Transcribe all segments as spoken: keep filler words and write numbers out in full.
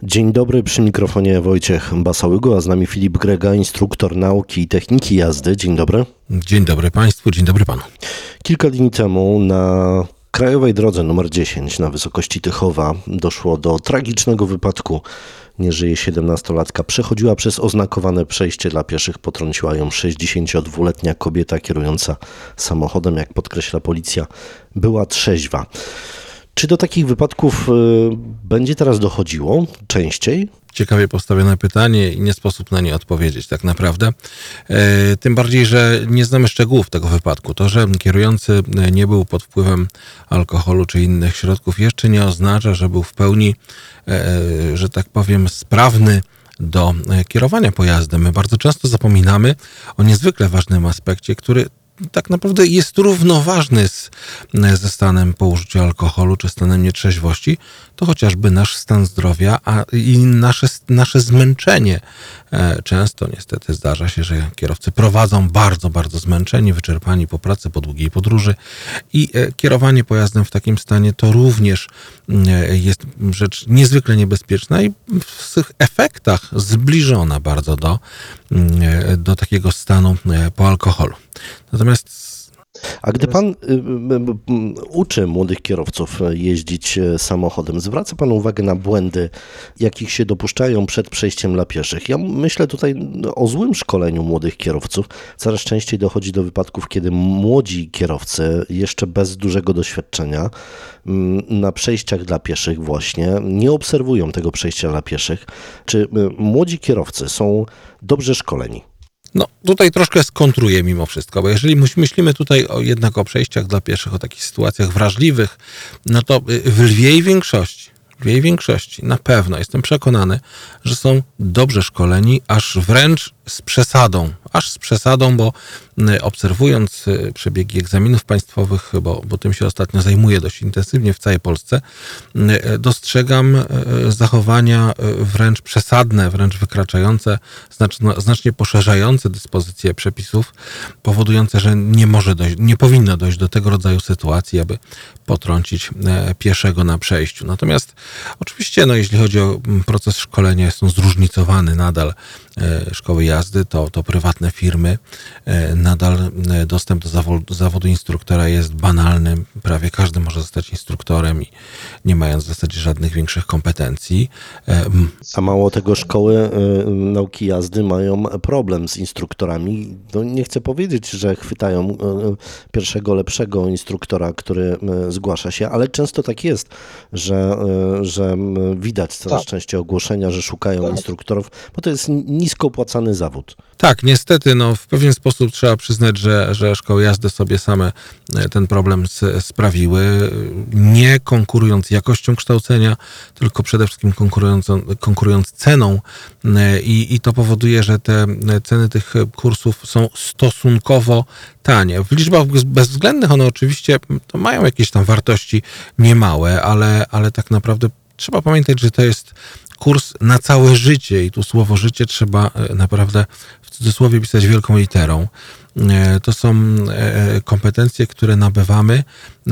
Dzień dobry, przy mikrofonie Wojciech Basałygo, a z nami Filip Grega, instruktor nauki i techniki jazdy. Dzień dobry. Dzień dobry Państwu, dzień dobry Panu. Kilka dni temu na krajowej drodze numer dziesięć na wysokości Tychowa doszło do tragicznego wypadku. Nie żyje siedemnastolatka. Przechodziła przez oznakowane przejście dla pieszych. Potrąciła ją sześćdziesięciodwuletnia kobieta kierująca samochodem. Jak podkreśla policja, była trzeźwa. Czy do takich wypadków y, będzie teraz dochodziło częściej? Ciekawie postawione pytanie i nie sposób na nie odpowiedzieć tak naprawdę. E, tym bardziej, że nie znamy szczegółów tego wypadku. To, że kierujący nie był pod wpływem alkoholu czy innych środków, jeszcze nie oznacza, że był w pełni, e, że tak powiem, sprawny do kierowania pojazdem. My bardzo często zapominamy o niezwykle ważnym aspekcie, który tak naprawdę jest równoważny z, ze stanem po użyciu alkoholu czy stanem nietrzeźwości, to chociażby nasz stan zdrowia a i nasze, nasze zmęczenie. Często niestety zdarza się, że kierowcy prowadzą bardzo, bardzo zmęczeni, wyczerpani po pracy, po długiej podróży i kierowanie pojazdem w takim stanie to również jest rzecz niezwykle niebezpieczna i w swych efektach zbliżona bardzo do, do takiego stanu po alkoholu. Natomiast A gdy pan y, y, y, uczy młodych kierowców jeździć samochodem, zwraca pan uwagę na błędy, jakich się dopuszczają przed przejściem dla pieszych. Ja myślę tutaj o złym szkoleniu młodych kierowców. Coraz częściej dochodzi do wypadków, kiedy młodzi kierowcy, jeszcze bez dużego doświadczenia, na przejściach dla pieszych właśnie nie obserwują tego przejścia dla pieszych. Czy młodzi kierowcy są dobrze szkoleni? No tutaj troszkę skontruję mimo wszystko, bo jeżeli myślimy tutaj o, jednak o przejściach dla pieszych, o takich sytuacjach wrażliwych, no to w lwiej większości, w lwiej większości na pewno jestem przekonany, że są dobrze szkoleni, aż wręcz z przesadą, aż z przesadą, bo obserwując przebiegi egzaminów państwowych, bo, bo tym się ostatnio zajmuję dość intensywnie w całej Polsce, dostrzegam zachowania wręcz przesadne, wręcz wykraczające, znacznie, znacznie poszerzające dyspozycje przepisów, powodujące, że nie może dojść, nie powinno dojść do tego rodzaju sytuacji, aby potrącić pieszego na przejściu. Natomiast oczywiście, no, jeśli chodzi o proces szkolenia, jest on zróżnicowany nadal. Szkoły jazdy to, to prywatne firmy. Nadal dostęp do zawodu, zawodu instruktora jest banalny. Prawie każdy może zostać instruktorem i nie mając w zasadzie żadnych większych kompetencji. A mało tego, szkoły y, nauki jazdy mają problem z instruktorami. No, nie chcę powiedzieć, że chwytają y, pierwszego lepszego instruktora, który y, zgłasza się, ale często tak jest, że, y, że widać coraz tak. częściej ogłoszenia, że szukają tak. instruktorów, bo to jest nisko opłacany zawód. Tak, niestety, no, w pewien sposób trzeba przyznać, że, że szkoły jazdy sobie same ten problem sprawiły, nie konkurując jakością kształcenia, tylko przede wszystkim konkurując, konkurując ceną i, i to powoduje, że te ceny tych kursów są stosunkowo tanie. W liczbach bezwzględnych one oczywiście to mają jakieś tam wartości niemałe, ale, ale tak naprawdę trzeba pamiętać, że to jest kurs na całe życie i tu słowo życie trzeba naprawdę w cudzysłowie pisać wielką literą. To są kompetencje, które nabywamy,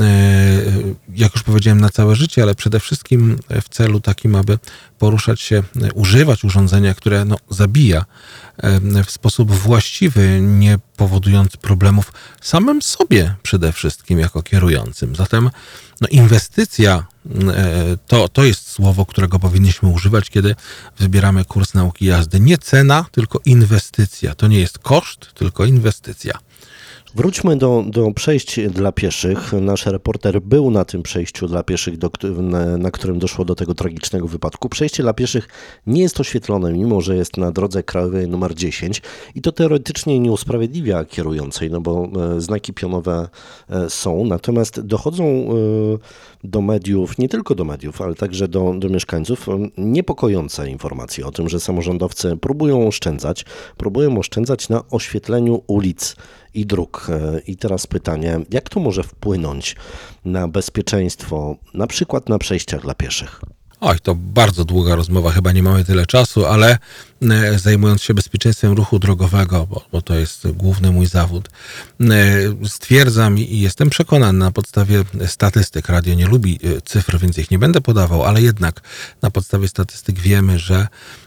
jak już powiedziałem, na całe życie, ale przede wszystkim w celu takim, aby poruszać się, używać urządzenia, które no, zabija w sposób właściwy, nie powodując problemów samym sobie przede wszystkim jako kierującym. Zatem no, inwestycja to, to jest słowo, którego powinniśmy używać, kiedy wybieramy kurs nauki jazdy. Nie cena, tylko inwestycja. To nie jest koszt, tylko inwestycja. Wróćmy do, do przejść dla pieszych. Nasz reporter był na tym przejściu dla pieszych, do, na, na którym doszło do tego tragicznego wypadku. Przejście dla pieszych nie jest oświetlone, mimo że jest na drodze krajowej numer dziesięć i to teoretycznie nie usprawiedliwia kierującej, no bo znaki pionowe są, natomiast dochodzą do mediów, nie tylko do mediów, ale także do, do mieszkańców niepokojące informacje o tym, że samorządowcy próbują oszczędzać, próbują oszczędzać na oświetleniu ulic i dróg. I teraz pytanie, jak to może wpłynąć na bezpieczeństwo, na przykład na przejściach dla pieszych? Oj, to bardzo długa rozmowa, chyba nie mamy tyle czasu, ale zajmując się bezpieczeństwem ruchu drogowego, bo, bo to jest główny mój zawód, stwierdzam i jestem przekonany na podstawie statystyk, radio nie lubi cyfr, więc ich nie będę podawał, ale jednak na podstawie statystyk wiemy, że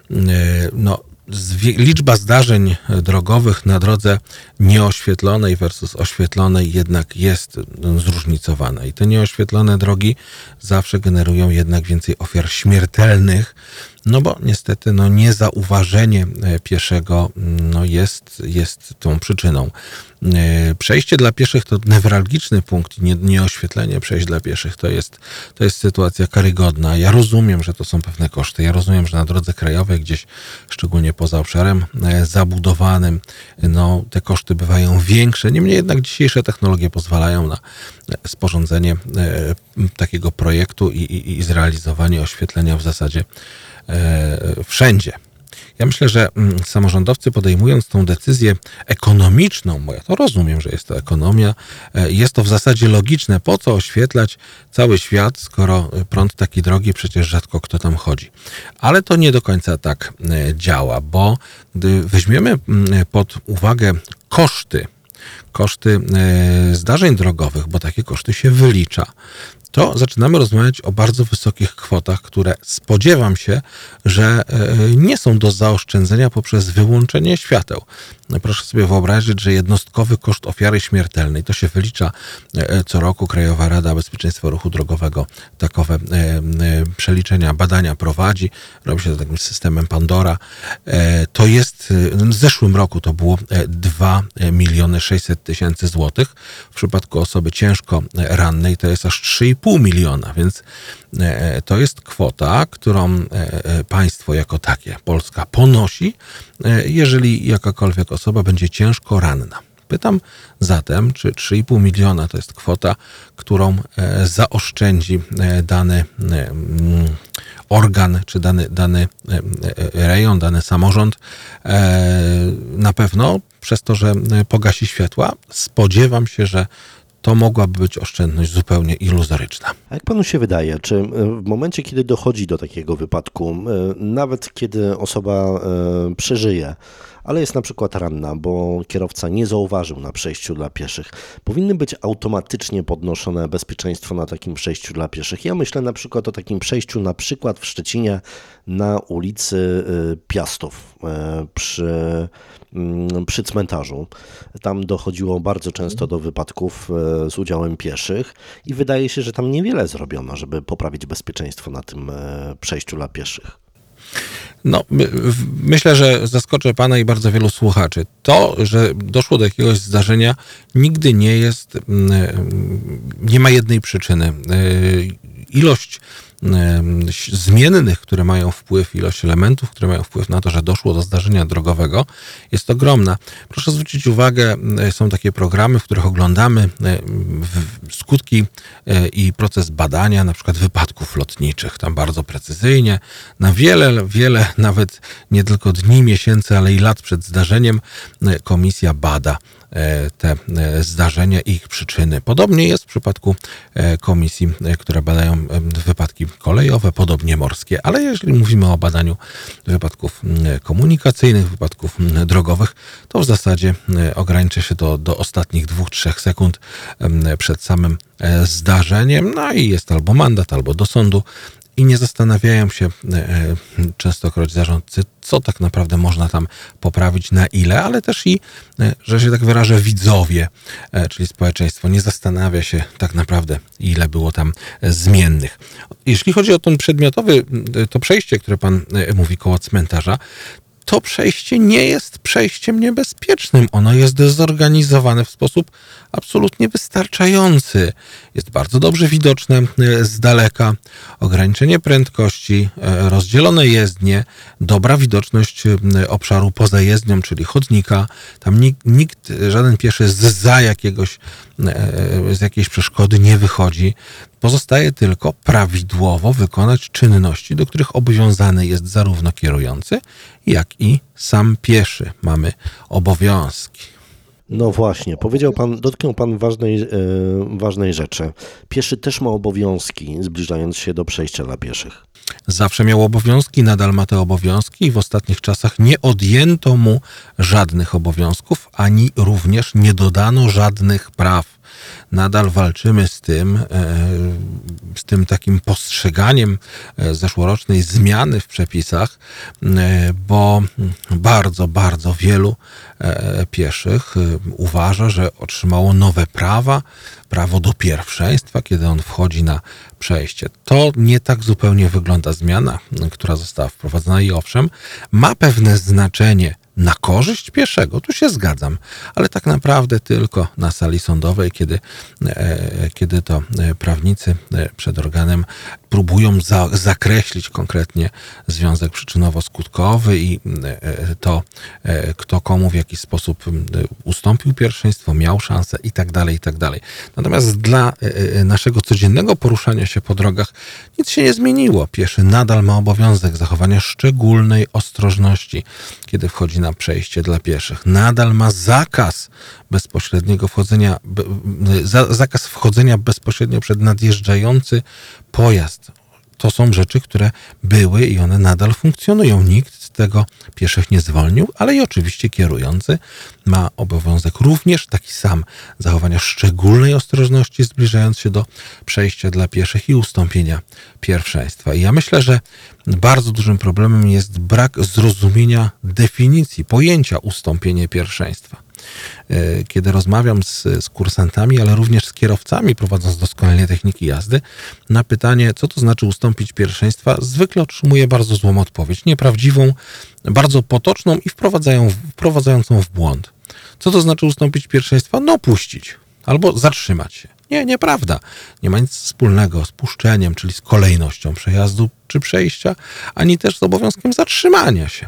no, liczba zdarzeń drogowych na drodze nieoświetlonej versus oświetlonej jednak jest zróżnicowana. I te nieoświetlone drogi zawsze generują jednak więcej ofiar śmiertelnych, no bo niestety no, niezauważenie pieszego no, jest, jest tą przyczyną. Przejście dla pieszych to newralgiczny punkt, nie, nieoświetlenie przejść dla pieszych to jest, to jest sytuacja karygodna. Ja rozumiem, że to są pewne koszty. Ja rozumiem, że na drodze krajowej gdzieś, szczególnie poza obszarem zabudowanym, no, te koszty bywają większe. Niemniej jednak dzisiejsze technologie pozwalają na sporządzenie takiego projektu i, i, i zrealizowanie oświetlenia w zasadzie wszędzie. Ja myślę, że samorządowcy podejmując tą decyzję ekonomiczną, bo ja to rozumiem, że jest to ekonomia, jest to w zasadzie logiczne. Po co oświetlać cały świat, skoro prąd taki drogi, przecież rzadko kto tam chodzi. Ale to nie do końca tak działa, bo gdy weźmiemy pod uwagę koszty, koszty zdarzeń drogowych, bo takie koszty się wylicza, to zaczynamy rozmawiać o bardzo wysokich kwotach, które spodziewam się, że nie są do zaoszczędzenia poprzez wyłączenie świateł. Proszę sobie wyobrazić, że jednostkowy koszt ofiary śmiertelnej, to się wylicza co roku, Krajowa Rada Bezpieczeństwa Ruchu Drogowego takowe przeliczenia, badania prowadzi, robi się to takim systemem Pandora. To jest, w zeszłym roku to było dwa miliony sześćset tysięcy złotych. W przypadku osoby ciężko rannej to jest aż trzy i pół miliona, więc to jest kwota, którą państwo jako takie, Polska, ponosi, jeżeli jakakolwiek osoba będzie ciężko ranna. Pytam zatem, czy trzy i pół miliona to jest kwota, którą zaoszczędzi dany organ, czy dany, dany rejon, dany samorząd. Na pewno przez to, że pogasi światła, spodziewam się, że to mogłaby być oszczędność zupełnie iluzoryczna. A jak panu się wydaje, czy w momencie, kiedy dochodzi do takiego wypadku, nawet kiedy osoba przeżyje, ale jest na przykład ranna, bo kierowca nie zauważył na przejściu dla pieszych, powinny być automatycznie podnoszone bezpieczeństwo na takim przejściu dla pieszych? Ja myślę na przykład o takim przejściu na przykład w Szczecinie na ulicy Piastów przy, przy cmentarzu. Tam dochodziło bardzo często do wypadków z udziałem pieszych i wydaje się, że tam niewiele zrobiono, żeby poprawić bezpieczeństwo na tym przejściu dla pieszych. No, myślę, że zaskoczę pana i bardzo wielu słuchaczy. To, że doszło do jakiegoś zdarzenia, nigdy nie jest, nie ma jednej przyczyny. Ilość zmiennych, które mają wpływ, ilość elementów, które mają wpływ na to, że doszło do zdarzenia drogowego, jest ogromna. Proszę zwrócić uwagę, są takie programy, w których oglądamy skutki i proces badania na przykład wypadków lotniczych. Tam bardzo precyzyjnie, na wiele, wiele, nawet nie tylko dni, miesięcy, ale i lat przed zdarzeniem komisja bada te zdarzenia i ich przyczyny. Podobnie jest w przypadku komisji, które badają wypadki kolejowe, podobnie morskie, ale jeżeli mówimy o badaniu wypadków komunikacyjnych, wypadków drogowych, to w zasadzie ogranicza się to do ostatnich dwóch, trzech sekund przed samym zdarzeniem, no i jest albo mandat, albo do sądu. I nie zastanawiają się częstokroć zarządcy, co tak naprawdę można tam poprawić, na ile, ale też i, że się tak wyrażę, widzowie, czyli społeczeństwo, nie zastanawia się tak naprawdę, ile było tam zmiennych. Jeśli chodzi o ten przedmiotowy, to przejście, które pan mówi koło cmentarza, to przejście nie jest przejściem niebezpiecznym. Ono jest zorganizowane w sposób absolutnie wystarczający. Jest bardzo dobrze widoczne z daleka. Ograniczenie prędkości, rozdzielone jezdnie, dobra widoczność obszaru poza jezdnią, czyli chodnika. Tam nikt, nikt żaden pieszy zza jakiegoś, z jakiejś przeszkody nie wychodzi. Pozostaje tylko prawidłowo wykonać czynności, do których obowiązany jest zarówno kierujący, jak i sam pieszy. Mamy obowiązki. No właśnie, powiedział pan, dotknął pan ważnej, e, ważnej rzeczy. Pieszy też ma obowiązki, zbliżając się do przejścia dla pieszych. Zawsze miał obowiązki, nadal ma te obowiązki i w ostatnich czasach nie odjęto mu żadnych obowiązków, ani również nie dodano żadnych praw. Nadal walczymy z tym, z tym takim postrzeganiem zeszłorocznej zmiany w przepisach, bo bardzo, bardzo wielu pieszych uważa, że otrzymało nowe prawa, prawo do pierwszeństwa, kiedy on wchodzi na przejście. To nie tak zupełnie wygląda zmiana, która została wprowadzona i owszem, ma pewne znaczenie na korzyść pieszego, tu się zgadzam, ale tak naprawdę tylko na sali sądowej, kiedy, e, kiedy to prawnicy przed organem próbują za, zakreślić konkretnie związek przyczynowo-skutkowy i e, to, e, kto komu w jaki sposób ustąpił pierwszeństwo, miał szansę i tak dalej, i tak dalej. Natomiast dla e, naszego codziennego poruszania się po drogach nic się nie zmieniło. Pieszy nadal ma obowiązek zachowania szczególnej ostrożności, kiedy wchodzi na przejście dla pieszych. Nadal ma zakaz bezpośredniego wchodzenia, zakaz wchodzenia bezpośrednio przed nadjeżdżający pojazd. To są rzeczy, które były i one nadal funkcjonują. Nikt z tego pieszych nie zwolnił, ale i oczywiście kierujący ma obowiązek również taki sam zachowania szczególnej ostrożności, zbliżając się do przejścia dla pieszych i ustąpienia pierwszeństwa. I ja myślę, że bardzo dużym problemem jest brak zrozumienia definicji, pojęcia ustąpienie pierwszeństwa. Kiedy rozmawiam z, z kursantami, ale również z kierowcami prowadząc doskonalenie techniki jazdy, na pytanie, co to znaczy ustąpić pierwszeństwa, zwykle otrzymuję bardzo złą odpowiedź, nieprawdziwą, bardzo potoczną i wprowadzają, wprowadzającą w błąd. Co to znaczy ustąpić pierwszeństwa? No puścić albo zatrzymać się. Nie, nieprawda. Nie ma nic wspólnego z puszczeniem, czyli z kolejnością przejazdu czy przejścia, ani też z obowiązkiem zatrzymania się.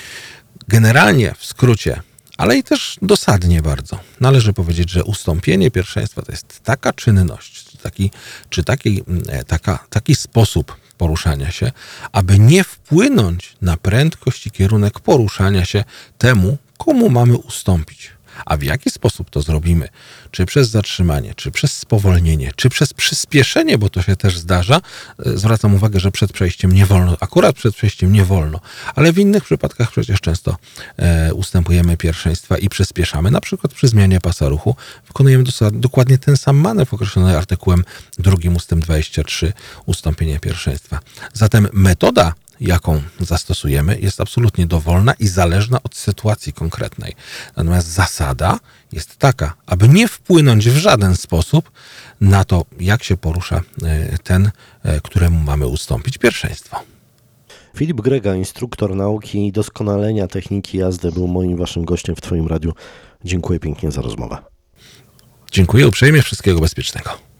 Generalnie, w skrócie, ale i też dosadnie bardzo. Należy powiedzieć, że ustąpienie pierwszeństwa to jest taka czynność, czy taki, czy taki, taka, taki sposób poruszania się, aby nie wpłynąć na prędkość i kierunek poruszania się temu, komu mamy ustąpić. A w jaki sposób to zrobimy? Czy przez zatrzymanie, czy przez spowolnienie, czy przez przyspieszenie, bo to się też zdarza. Zwracam uwagę, że przed przejściem nie wolno, akurat przed przejściem nie wolno, ale w innych przypadkach przecież często e, ustępujemy pierwszeństwa i przyspieszamy, na przykład przy zmianie pasa ruchu. Wykonujemy dos- dokładnie ten sam manewr określony artykułem drugim ustęp dwadzieścia trzy, ustąpienie pierwszeństwa. Zatem metoda, jaką zastosujemy, jest absolutnie dowolna i zależna od sytuacji konkretnej. Natomiast zasada jest taka, aby nie wpłynąć w żaden sposób na to, jak się porusza ten, któremu mamy ustąpić pierwszeństwo. Filip Grega, instruktor nauki i doskonalenia techniki jazdy, był moim waszym gościem w twoim radiu. Dziękuję pięknie za rozmowę. Dziękuję uprzejmie, wszystkiego bezpiecznego.